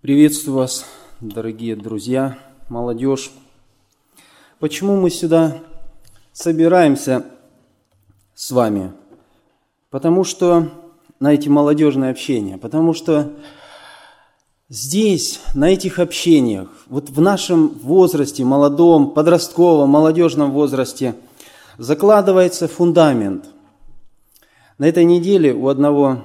Приветствую вас, дорогие друзья, молодежь. Почему мы сюда собираемся с вами? Потому что на эти молодежные общения, потому что здесь, на этих общениях, вот в нашем возрасте, молодом, подростковом, молодежном возрасте, закладывается фундамент. На этой неделе у одного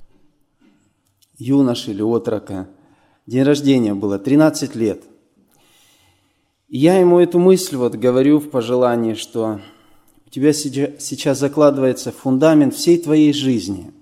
юноши или отрока день рождения было, 13 лет. И я ему эту мысль говорю в пожелании, что у тебя сейчас закладывается фундамент всей твоей жизни.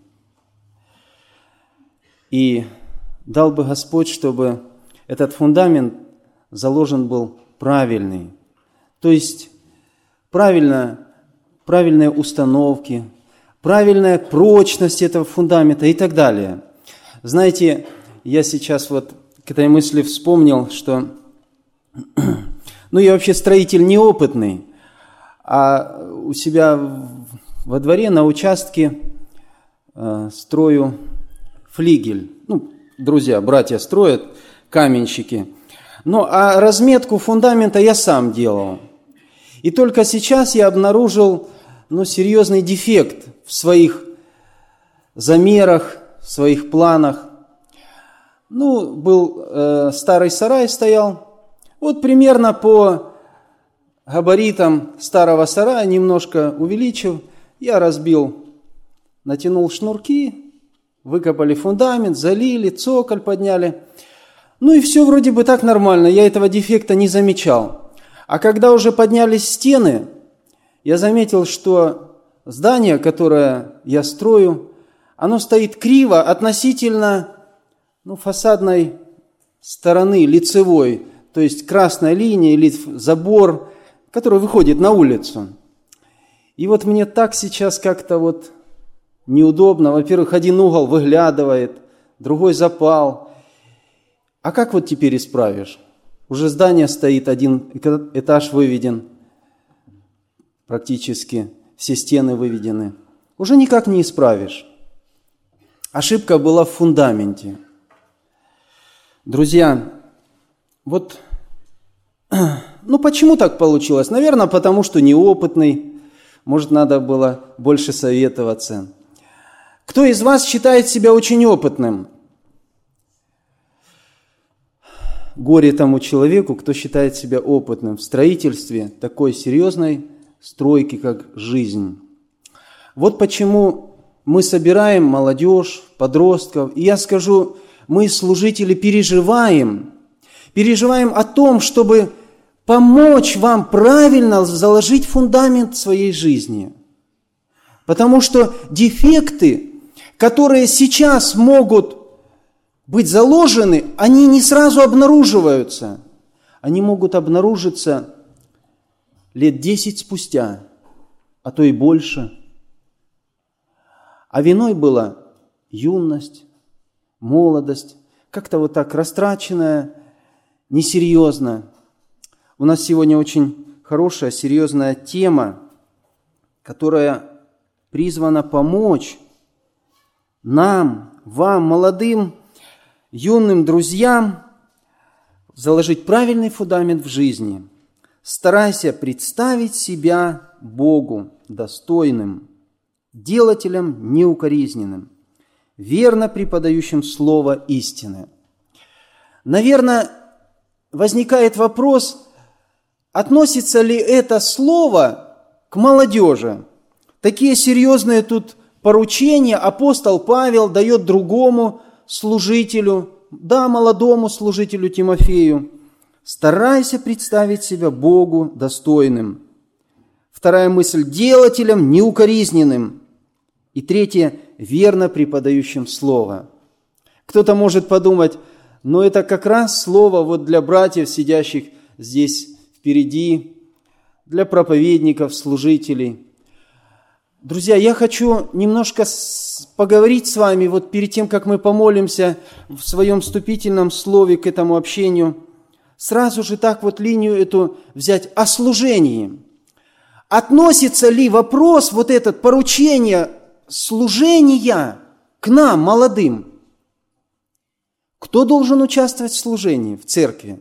И дал бы Господь, чтобы этот фундамент заложен был правильный. То есть правильные установки, правильная прочность этого фундамента и так далее. Знаете, я сейчас к этой мысли вспомнил, что я вообще строитель неопытный, а у себя во дворе на участке строю флигель. Друзья, братья строят, каменщики. А разметку фундамента я сам делал. И только сейчас я обнаружил серьезный дефект в своих замерах, в своих планах. Был старый сарай стоял. Примерно по габаритам старого сарая, немножко увеличив, я разбил, натянул шнурки, выкопали фундамент, залили, цоколь подняли. И все вроде бы так нормально, я этого дефекта не замечал. А когда уже поднялись стены, я заметил, что здание, которое я строю, оно стоит криво относительно фасадной стороны, лицевой, то есть красная линия или забор, который выходит на улицу. И мне так сейчас как-то неудобно. Во-первых, один угол выглядывает, другой запал. А как теперь исправишь? Уже здание стоит, один этаж выведен, практически все стены выведены. Уже никак не исправишь. Ошибка была в фундаменте. Друзья, почему так получилось? Наверное, потому что неопытный, может, надо было больше советоваться. Кто из вас считает себя очень опытным? Горе тому человеку, кто считает себя опытным в строительстве такой серьезной стройки, как жизнь. Почему мы собираем молодежь, подростков, и я скажу, мы, служители, переживаем о том, чтобы помочь вам правильно заложить фундамент своей жизни. Потому что дефекты, которые сейчас могут быть заложены, они не сразу обнаруживаются. Они могут обнаружиться лет 10 спустя, а то и больше. А виной была юность, молодость, как-то так растраченная, несерьезно. У нас сегодня очень хорошая, серьезная тема, которая призвана помочь нам, вам, молодым, юным друзьям, заложить правильный фундамент в жизни. Старайся представить себя Богу достойным, делателем неукоризненным, верно преподающим слово истины. Наверное, возникает вопрос, относится ли это слово к молодежи? Такие серьезные тут поручения апостол Павел дает другому служителю, молодому служителю Тимофею. Старайся представить себя Богу достойным. Вторая мысль – делателем неукоризненным. И третье – верно преподающим слово. Кто-то может подумать, это как раз слово для братьев, сидящих здесь впереди, для проповедников, служителей. Друзья, я хочу немножко поговорить с вами перед тем, как мы помолимся в своем вступительном слове к этому общению. Сразу же так линию эту взять о служении. Относится ли вопрос этот поручение служения к нам, молодым? Кто должен участвовать в служении в церкви?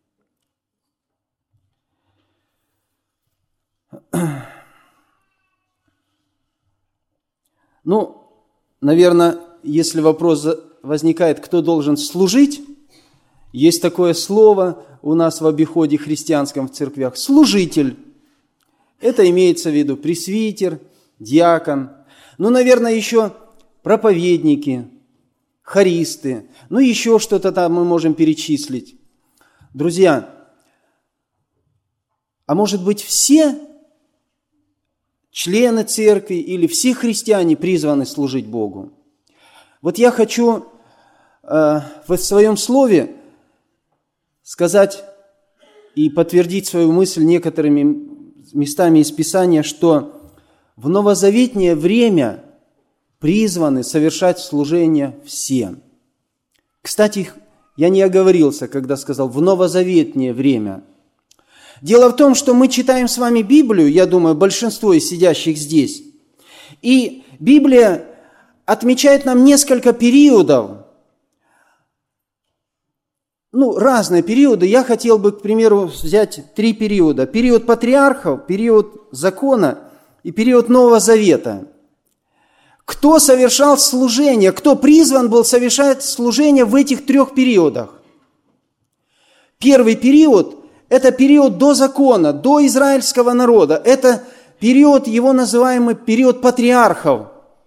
Ну, наверное, если вопрос возникает, кто должен служить, есть такое слово у нас в обиходе христианском в церквях – служитель. Это имеется в виду пресвитер, диакон, ну, наверное, еще проповедники, хористы, ну, еще что-то там мы можем перечислить. Друзья, а может быть, все члены церкви или все христиане призваны служить Богу? Вот я хочу в своем слове сказать и подтвердить свою мысль некоторыми местами из Писания, что в новозаветнее время призваны совершать служение все. Кстати, я не оговорился, когда сказал «в новозаветнее время». Дело в том, что мы читаем с вами Библию, я думаю, большинство из сидящих здесь, и Библия отмечает нам несколько периодов, разные периоды. Я хотел бы, к примеру, взять 3 периода. Период патриархов, период закона и период Нового Завета. Кто совершал служение, кто призван был совершать служение в этих 3 периодах? Первый период – это период до закона, до израильского народа. Это период, его называемый период патриархов.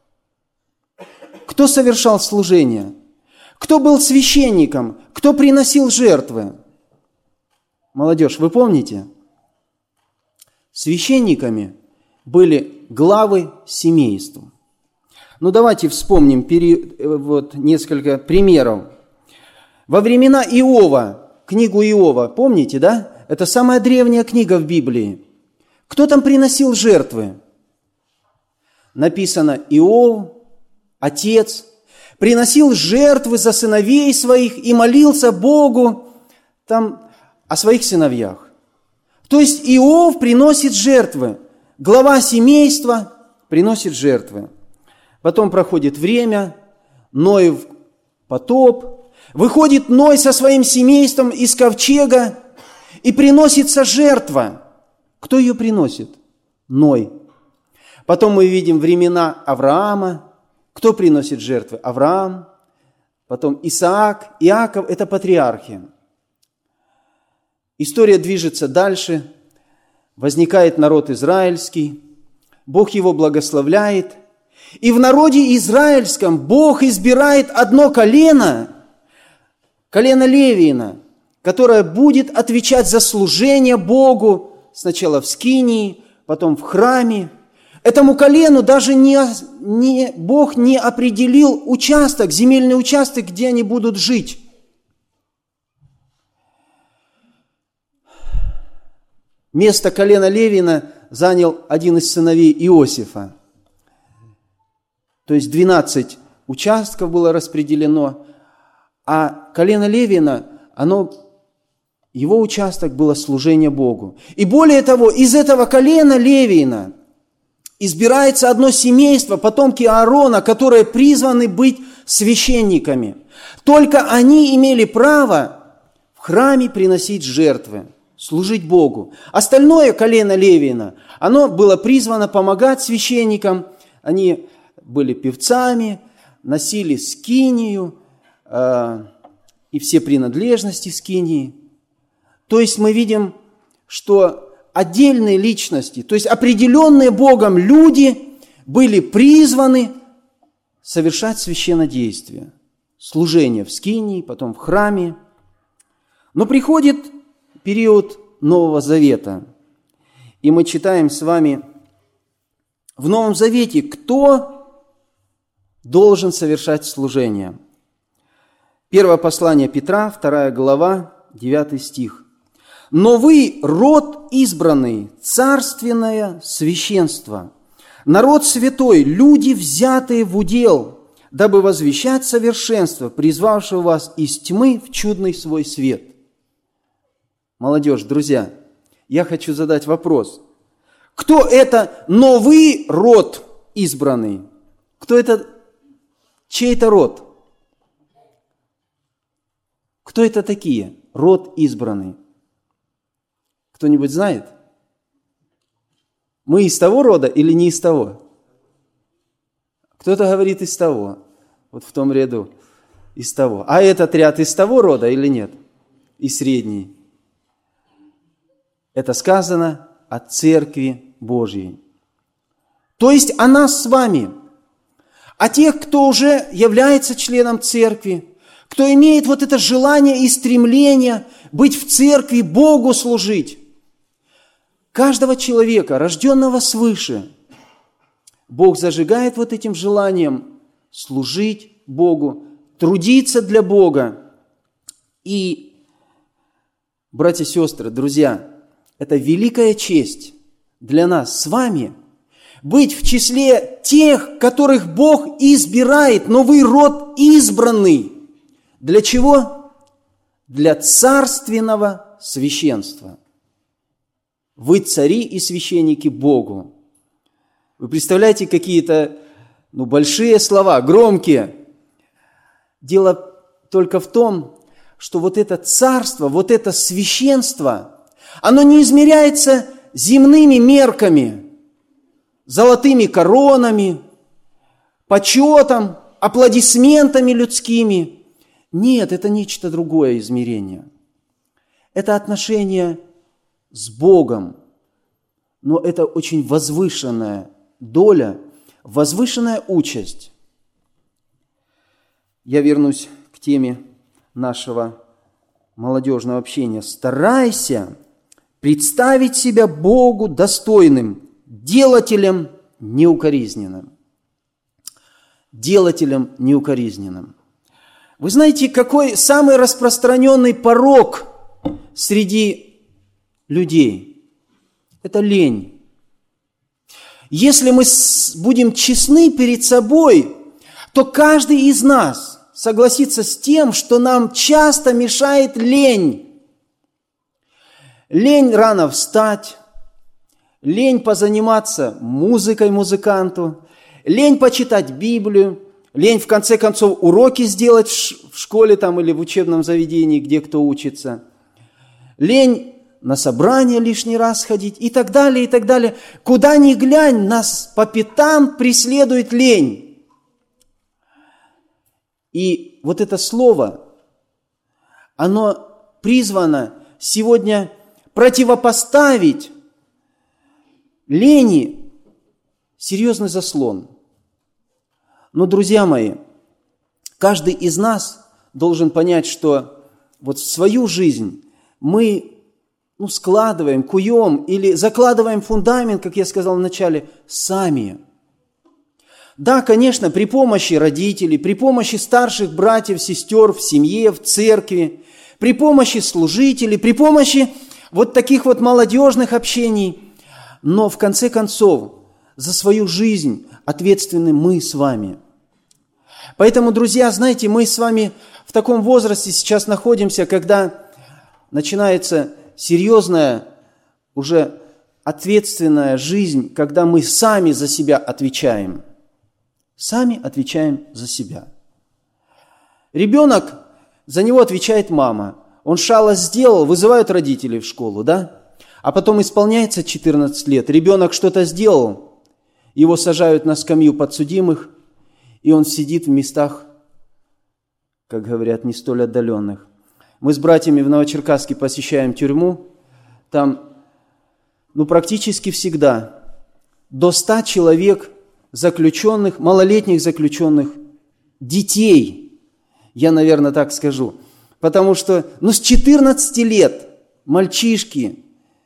Кто совершал служение? Кто был священником? Кто приносил жертвы? Молодежь, вы помните? Священниками были главы семейств. Давайте вспомним несколько примеров. Во времена Иова, книгу Иова, помните, да? Это самая древняя книга в Библии. Кто там приносил жертвы? Написано: Иов, отец, приносил жертвы за сыновей своих и молился Богу там о своих сыновьях. То есть Иов приносит жертвы, глава семейства приносит жертвы. Потом проходит время, Ноев потоп, выходит Ной со своим семейством из ковчега, и приносится жертва. Кто ее приносит? Ной. Потом мы видим времена Авраама. Кто приносит жертвы? Авраам. Потом Исаак, Иаков – это патриархи. История движется дальше. Возникает народ израильский. Бог его благословляет. И в народе израильском Бог избирает одно колено, колено Левиина, которое будет отвечать за служение Богу сначала в скинии, потом в храме. Этому колену даже Бог не определил участок, земельный участок, где они будут жить. Место колена Левиина занял один из сыновей Иосифа. То есть 12 участков было распределено, а колено Левиина, его участок было служение Богу. И более того, из этого колена Левиина избирается одно семейство, потомки Аарона, которые призваны быть священниками. Только они имели право в храме приносить жертвы, служить Богу. Остальное колено Левиина, оно было призвано помогать священникам. Они были певцами, носили скинию и все принадлежности скинии. То есть мы видим, что отдельные личности, то есть определенные Богом люди были призваны совершать священнодействие, служение в скинии, потом в храме. Но приходит период Нового Завета, и мы читаем с вами в Новом Завете, кто должен совершать служение. Первое послание Петра, 2 глава, 9 стих. «Но вы род избранный, царственное священство, народ святой, люди, взятые в удел, дабы возвещать совершенство, призвавшего вас из тьмы в чудный свой свет». Молодежь, друзья, я хочу задать вопрос. Кто это новый род избранный? Кто это? Чей это род? Кто это такие? Род избранный. Кто-нибудь знает? Мы из того рода или не из того? Кто-то говорит из того. Вот в том ряду. Из того. А этот ряд из того рода или нет? И средний. Это сказано о Церкви Божьей. То есть о нас с вами. О тех, кто уже является членом Церкви, кто имеет вот это желание и стремление быть в Церкви, Богу служить. Каждого человека, рожденного свыше, Бог зажигает вот этим желанием служить Богу, трудиться для Бога. И, братья и сестры, друзья, это великая честь для нас с вами быть в числе тех, которых Бог избирает, новый род избранный. Для чего? Для царственного священства. Вы цари и священники Богу. Вы представляете какие-то большие слова, громкие. Дело только в том, что вот это царство, вот это священство, оно не измеряется земными мерками, золотыми коронами, почетом, аплодисментами людскими. Нет, это нечто другое измерение. Это отношение с Богом, но это очень возвышенная доля, возвышенная участь. Я вернусь к теме нашего молодежного общения. Старайся представить себя Богу достойным, делателем неукоризненным. Делателем неукоризненным. Вы знаете, какой самый распространенный порок среди людей? Это лень. Если мы будем честны перед собой, то каждый из нас согласится с тем, что нам часто мешает лень. Лень рано встать, лень позаниматься музыкой музыканту, лень почитать Библию, лень, в конце концов, уроки сделать в школе там, или в учебном заведении, где кто учится, лень на собрание лишний раз ходить и так далее, и так далее. Куда ни глянь, нас по пятам преследует лень. И вот это слово, оно призвано сегодня противопоставить лени серьезный заслон. Но, друзья мои, каждый из нас должен понять, что вот в свою жизнь мы складываем, куем или закладываем фундамент, как я сказал вначале, сами. Да, конечно, при помощи родителей, при помощи старших братьев, сестер в семье, в церкви, при помощи служителей, при помощи вот таких вот молодежных общений. Но в конце концов, за свою жизнь ответственны мы с вами. Поэтому, друзья, знаете, мы с вами в таком возрасте сейчас находимся, когда начинается серьезная, уже ответственная жизнь, когда мы сами за себя отвечаем. Сами отвечаем за себя. Ребенок, за него отвечает мама. Он шалость сделал, вызывают родителей в школу, да? А потом исполняется 14 лет, ребенок что-то сделал, его сажают на скамью подсудимых, и он сидит в местах, как говорят, не столь отдаленных. Мы с братьями в Новочеркасске посещаем тюрьму, там, практически всегда до 100 человек заключенных, малолетних заключенных, детей, я, наверное, так скажу, потому что, с 14 лет мальчишки,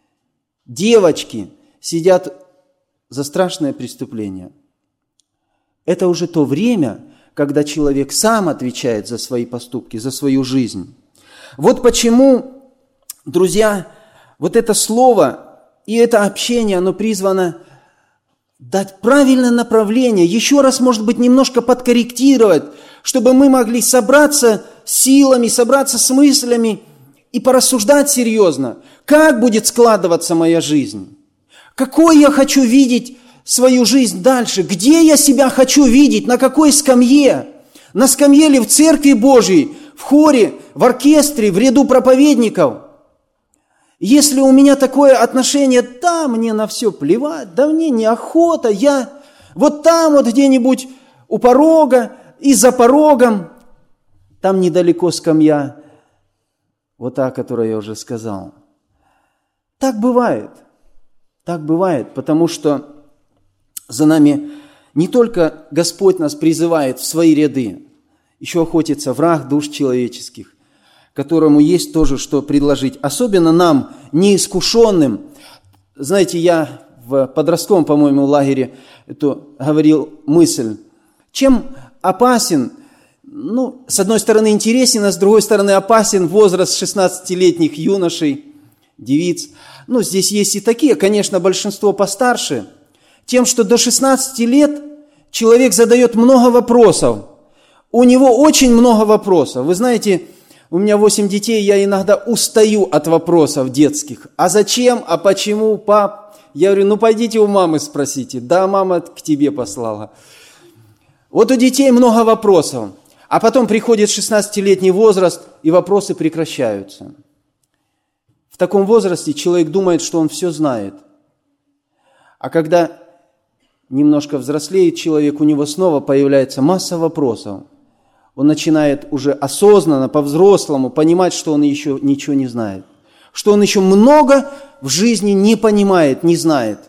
девочки сидят за страшное преступление. Это уже то время, когда человек сам отвечает за свои поступки, за свою жизнь. Вот почему, друзья, вот это слово и это общение, оно призвано дать правильное направление, еще раз, может быть, немножко подкорректировать, чтобы мы могли собраться силами, собраться с мыслями и порассуждать серьезно, как будет складываться моя жизнь, какой я хочу видеть свою жизнь дальше, где я себя хочу видеть, на какой скамье, на скамье ли в Церкви Божьей, в хоре, в оркестре, в ряду проповедников. Если у меня такое отношение, да, мне на все плевать, да мне неохота, я вот там вот где-нибудь у порога и за порогом, там недалеко скамья, вот та, которую я уже сказал. Так бывает, потому что за нами не только Господь нас призывает в свои ряды, еще охотится враг душ человеческих, которому есть тоже что предложить. Особенно нам, неискушенным. Знаете, я в подростковом, по-моему, лагере говорил мысль. Чем опасен, с одной стороны интересен, а с другой стороны опасен возраст 16-летних юношей, девиц. Здесь есть и такие, конечно, большинство постарше. Тем, что до 16 лет человек задает много вопросов. У него очень много вопросов. Вы знаете, у меня 8 детей, я иногда устаю от вопросов детских. А зачем? А почему, пап? Я говорю, пойдите у мамы спросите. Да, мама к тебе послала. Вот у детей много вопросов. А потом приходит 16-летний возраст, и вопросы прекращаются. В таком возрасте человек думает, что он все знает. А когда немножко взрослеет человек, у него снова появляется масса вопросов. Он начинает уже осознанно, по-взрослому понимать, что он еще ничего не знает. Что он еще много в жизни не понимает, не знает.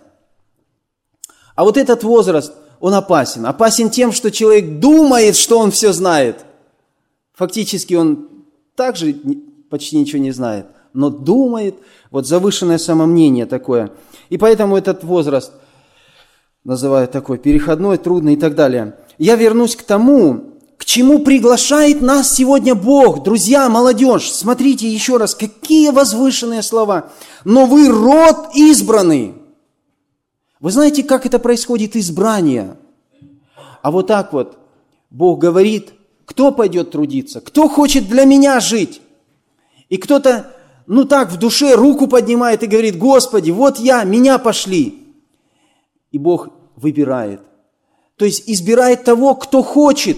А вот этот возраст, он опасен. Опасен тем, что человек думает, что он все знает. Фактически он также почти ничего не знает, но думает, вот завышенное самомнение такое. И поэтому этот возраст называют такой переходной, трудный и так далее. Я вернусь к тому, к чему приглашает нас сегодня Бог. Друзья, молодежь, смотрите еще раз, какие возвышенные слова. Но вы род избранный. Вы знаете, как это происходит, избрание? А вот так вот Бог говорит, кто пойдет трудиться, кто хочет для меня жить. И кто-то, так в душе руку поднимает и говорит, Господи, вот я, меня пошли. И Бог выбирает. То есть избирает того, кто хочет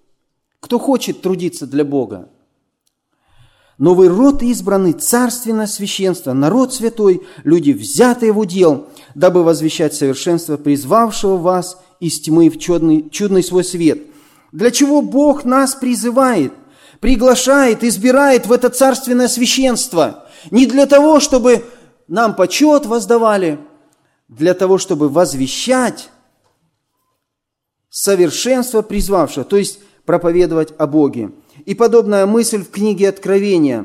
трудиться для Бога. Но вы род избранный, царственное священство, народ святой, люди, взятые в удел, дабы возвещать совершенство призвавшего вас из тьмы в чудный свой свет. Для чего Бог нас призывает, приглашает, избирает в это царственное священство? Не для того, чтобы нам почет воздавали, для того, чтобы возвещать совершенство призвавшего, то есть проповедовать о Боге. И подобная мысль в книге Откровения.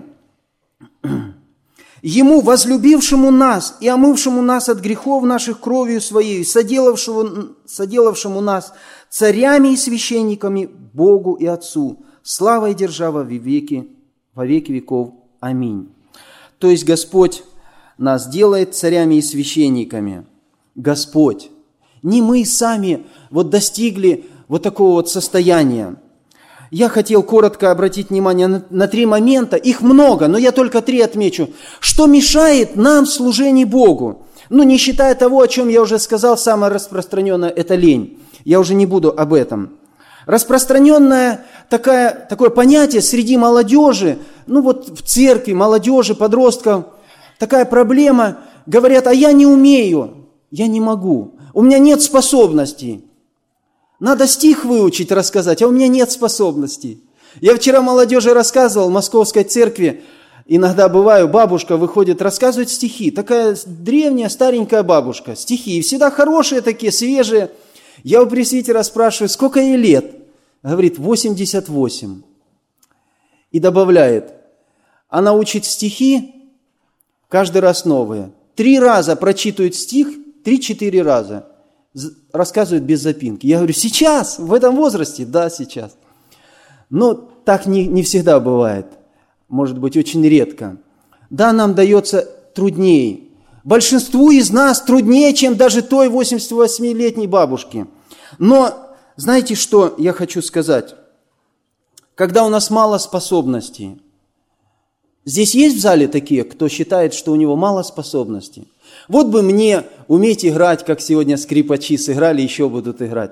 Ему, возлюбившему нас и омывшему нас от грехов наших кровью Своей, соделавшему нас царями и священниками Богу и Отцу, слава и держава во веки веков. Аминь. То есть Господь нас делает царями и священниками. Господь. Не мы сами достигли такого состояния. Я хотел коротко обратить внимание на 3 момента. Их много, но я только 3 отмечу. Что мешает нам в служении Богу? Не считая того, о чем я уже сказал, самое распространенное – это лень. Я уже не буду об этом. Распространенное такое понятие среди молодежи, в церкви, молодежи, подростков, такая проблема. Говорят, а я не умею, я не могу, у меня нет способностей. Надо стих выучить, рассказать, а у меня нет способностей. Я вчера молодежи рассказывал в Московской церкви, иногда бываю, бабушка выходит, рассказывает стихи. Такая древняя, старенькая бабушка, стихи. И всегда хорошие такие, свежие. Я у пресвитера спрашиваю, сколько ей лет? Говорит, 88. И добавляет, она учит стихи каждый раз новые. 3 раза прочитывает стих, 3-4 раза. Рассказывают без запинки. Я говорю, сейчас, в этом возрасте? Да, сейчас. Но так не всегда бывает. Может быть, очень редко. Да, нам дается труднее. Большинству из нас труднее, чем даже той 88-летней бабушке. Но знаете, что я хочу сказать? Когда у нас мало способностей. Здесь есть в зале такие, кто считает, что у него мало способностей? Вот бы мне уметь играть, как сегодня скрипачи сыграли, еще будут играть.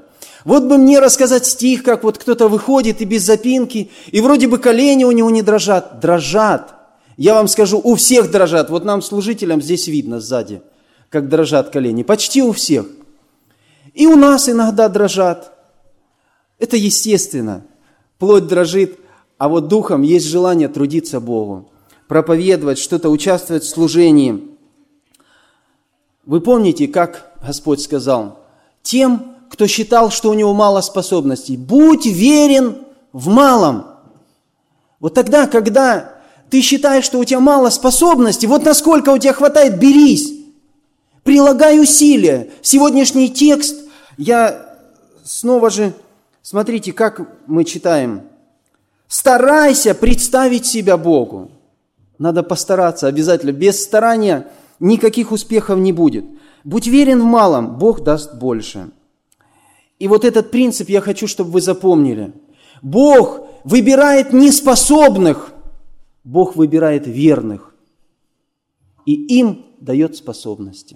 Вот бы мне рассказать стих, как вот кто-то выходит и без запинки, и вроде бы колени у него не дрожат. Дрожат. Я вам скажу, у всех дрожат. Вот нам, служителям, здесь видно сзади, как дрожат колени. Почти у всех. И у нас иногда дрожат. Это естественно. Плоть дрожит, а вот духом есть желание трудиться Богу, проповедовать, что-то участвовать в служении. Вы помните, как Господь сказал? Тем, кто считал, что у него мало способностей, будь верен в малом. Вот тогда, когда ты считаешь, что у тебя мало способностей, вот насколько у тебя хватает, берись. Прилагай усилия. Сегодняшний текст, я снова же, смотрите, как мы читаем. Старайся представить себя Богу. Надо постараться обязательно. Без старания никаких успехов не будет. Будь верен в малом, Бог даст больше. И вот этот принцип я хочу, чтобы вы запомнили. Бог выбирает неспособных, Бог выбирает верных. И им дает способности.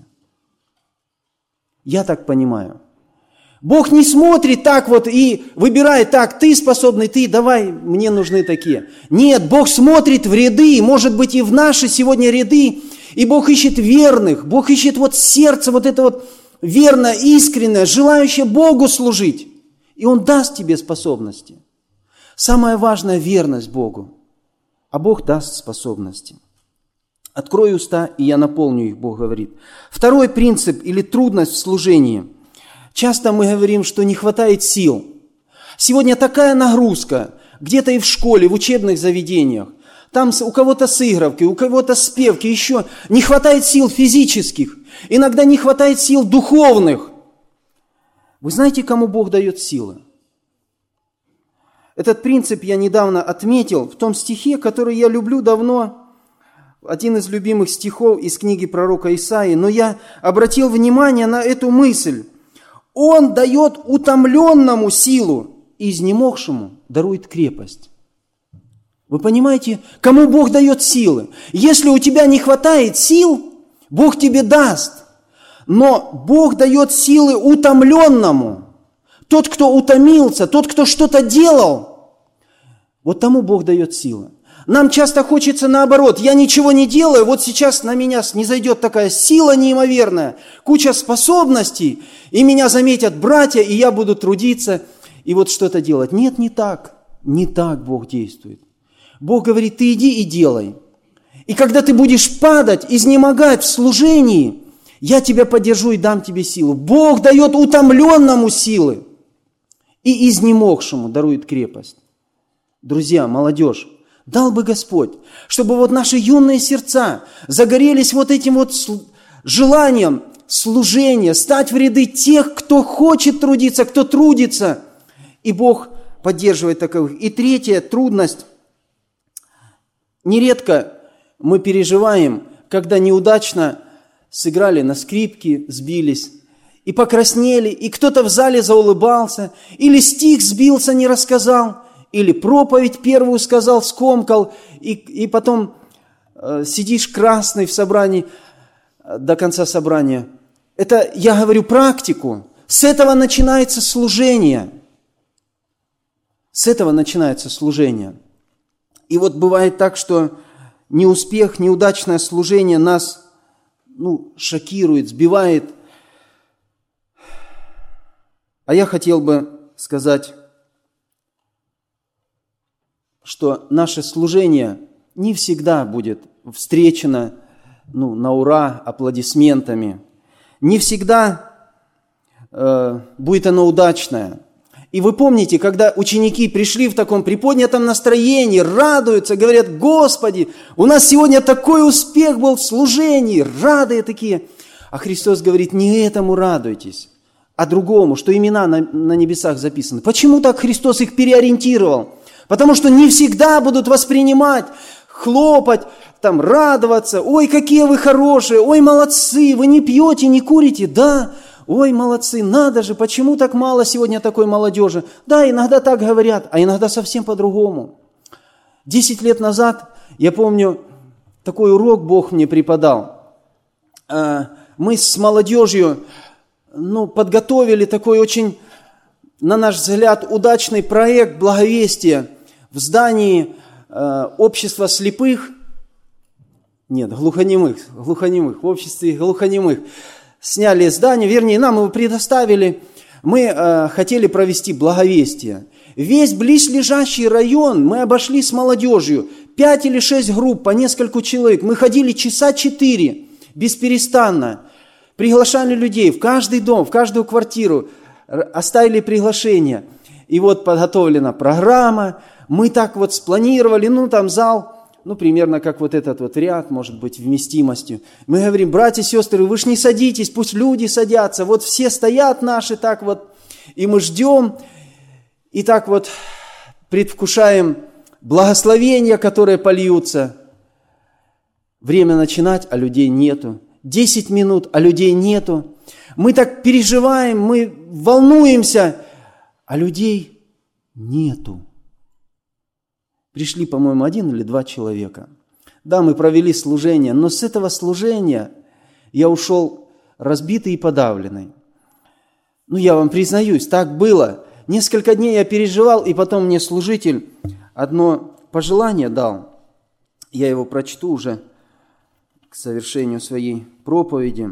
Я так понимаю. Бог не смотрит так вот и выбирает так, ты способный, ты, давай, мне нужны такие. Нет, Бог смотрит в ряды, может быть и в наши сегодня ряды, и Бог ищет верных, Бог ищет вот сердце, вот это вот верное, искреннее, желающее Богу служить. И Он даст тебе способности. Самое важное – верность Богу. А Бог даст способности. Открой уста, и я наполню их, Бог говорит. Второй принцип или трудность в служении. Часто мы говорим, что не хватает сил. Сегодня такая нагрузка, где-то и в школе, в учебных заведениях. Там у кого-то сыгравки, у кого-то спевки, еще. Не хватает сил физических. Иногда не хватает сил духовных. Вы знаете, кому Бог дает силы? Этот принцип я недавно отметил в том стихе, который я люблю давно. Один из любимых стихов из книги пророка Исаии. Но я обратил внимание на эту мысль. Он дает утомленному силу, и изнемогшему дарует крепость. Вы понимаете, кому Бог дает силы? Если у тебя не хватает сил, Бог тебе даст. Но Бог дает силы утомленному. Тот, кто утомился, тот, кто что-то делал, вот тому Бог дает силы. Нам часто хочется наоборот. Я ничего не делаю, вот сейчас на меня снизойдет такая сила неимоверная, куча способностей, и меня заметят братья, и я буду трудиться, и вот что-то делать. Нет, не так. Не так Бог действует. Бог говорит, ты иди и делай. И когда ты будешь падать, изнемогать в служении, я тебя поддержу и дам тебе силу. Бог дает утомленному силы, и изнемогшему дарует крепость. Друзья, молодежь, дал бы Господь, чтобы вот наши юные сердца загорелись вот этим вот желанием служения, стать в ряды тех, кто хочет трудиться, кто трудится. И Бог поддерживает таковых. И третья трудность. Нередко мы переживаем, когда неудачно сыграли на скрипке, сбились, и покраснели, и кто-то в зале заулыбался, или стих сбился, не рассказал, или проповедь первую сказал, скомкал, и потом сидишь красный в собрании до конца собрания. Это, я говорю, практику. С этого начинается служение. С этого начинается служение. И вот бывает так, что неуспех, неудачное служение нас шокирует, сбивает. А я хотел бы сказать, что наше служение не всегда будет встречено на ура аплодисментами. Не всегда будет оно удачное. И вы помните, когда ученики пришли в таком приподнятом настроении, радуются, говорят, Господи, у нас сегодня такой успех был в служении, радые такие. А Христос говорит, не этому радуйтесь, а другому, что имена на небесах записаны. Почему так Христос их переориентировал? Потому что не всегда будут воспринимать, хлопать, радоваться. Ой, какие вы хорошие, ой, молодцы, вы не пьете, не курите, да. Ой, молодцы, надо же, почему так мало сегодня такой молодежи? Да, иногда так говорят, а иногда совсем по-другому. 10 лет назад, я помню, такой урок Бог мне преподал. Мы с молодежью подготовили такой очень на наш взгляд, удачный проект благовестия в здании общества слепых, глухонемых, в обществе глухонемых. Сняли здание, вернее, нам его предоставили. Мы хотели провести благовестие. Весь близлежащий район мы обошли с молодежью. 5 или 6 групп, по нескольку человек. Мы ходили часа 4, бесперестанно. Приглашали людей в каждый дом, в каждую квартиру. Оставили приглашение. И вот подготовлена программа. Мы так вот спланировали, там зал, примерно как вот этот вот ряд, может быть, вместимостью. Мы говорим: братья и сестры, вы ж не садитесь, пусть люди садятся. Вот все стоят наши так вот, и мы ждем, и так вот предвкушаем благословения, которые польются. Время начинать, а людей нету. 10 минут, а людей нету. Мы так переживаем, мы волнуемся, а людей нету. Пришли, по-моему, 1 или 2 человека. Да, мы провели служение, но с этого служения я ушел разбитый и подавленный. Я вам признаюсь, так было. Несколько дней я переживал, и потом мне служитель одно пожелание дал. Я его прочту уже к совершению своей проповеди.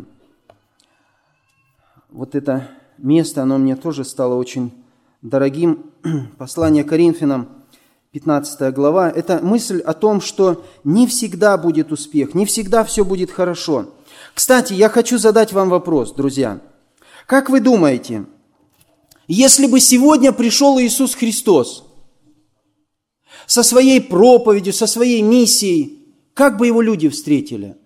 Вот это место, оно мне тоже стало очень дорогим. Послание Коринфянам, 15 глава, это мысль о том, что не всегда будет успех, не всегда все будет хорошо. Кстати, я хочу задать вам вопрос, друзья. Как вы думаете, если бы сегодня пришел Иисус Христос со своей проповедью, со своей миссией, как бы его люди встретили?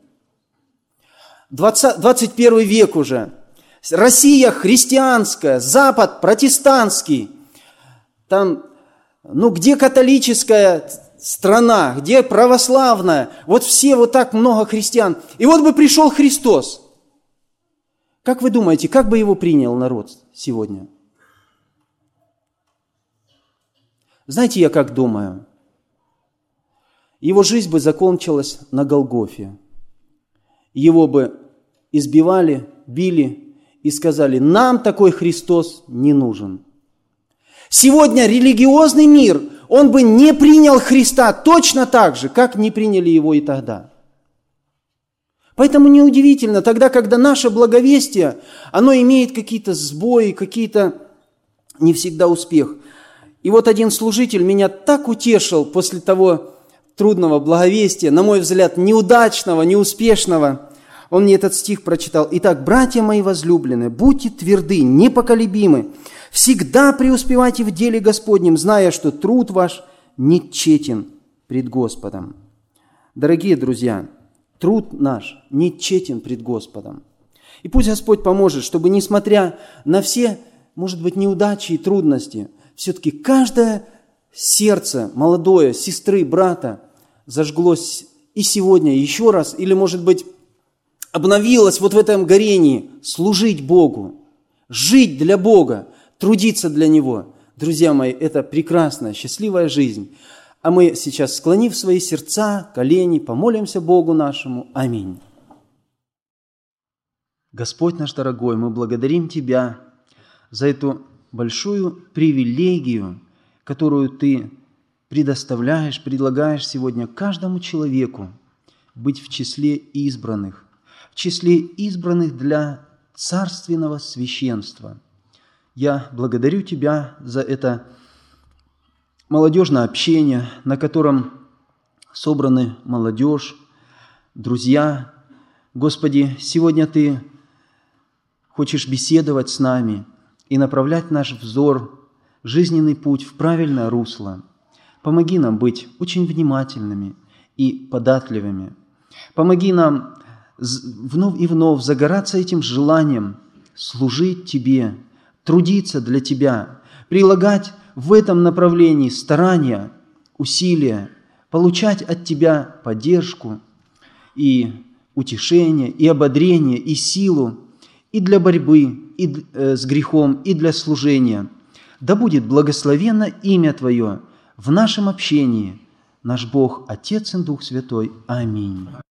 21 век уже. Россия христианская, Запад протестантский. Там где католическая страна, где православная, вот все вот так много христиан. И вот бы пришел Христос. Как вы думаете, как бы его принял народ сегодня? Знаете, я как думаю? Его жизнь бы закончилась на Голгофе. Его бы избивали, били и сказали: нам такой Христос не нужен. Сегодня религиозный мир, он бы не принял Христа точно так же, как не приняли его и тогда. Поэтому неудивительно, тогда, когда наше благовестие, оно имеет какие-то сбои, какие-то не всегда успех. И вот один служитель меня так утешил после того трудного благовестия, на мой взгляд, неудачного, неуспешного. Он мне этот стих прочитал. «Итак, братья мои возлюбленные, будьте тверды, непоколебимы, всегда преуспевайте в деле Господнем, зная, что труд ваш не тщетен пред Господом». Дорогие друзья, труд наш не тщетен пред Господом. И пусть Господь поможет, чтобы, несмотря на все, может быть, неудачи и трудности, все-таки каждое сердце молодое, сестры, брата зажглось и сегодня еще раз, или, может быть, обновилось вот в этом горении служить Богу, жить для Бога, трудиться для Него. Друзья мои, это прекрасная, счастливая жизнь. А мы сейчас, склонив свои сердца, колени, помолимся Богу нашему. Аминь. Господь наш дорогой, мы благодарим Тебя за эту большую привилегию, которую Ты предоставляешь, предлагаешь сегодня каждому человеку быть в числе избранных, для царственного священства. Я благодарю Тебя за это молодежное общение, на котором собраны молодежь, друзья. Господи, сегодня Ты хочешь беседовать с нами и направлять наш взор, жизненный путь в правильное русло. Помоги нам быть очень внимательными и податливыми. Помоги нам вновь и вновь загораться этим желанием служить Тебе, трудиться для Тебя, прилагать в этом направлении старания, усилия, получать от Тебя поддержку и утешение, и ободрение, и силу, и для борьбы и с грехом, и для служения. Да будет благословенно имя Твое в нашем общении, наш Бог, Отец и Дух Святой. Аминь.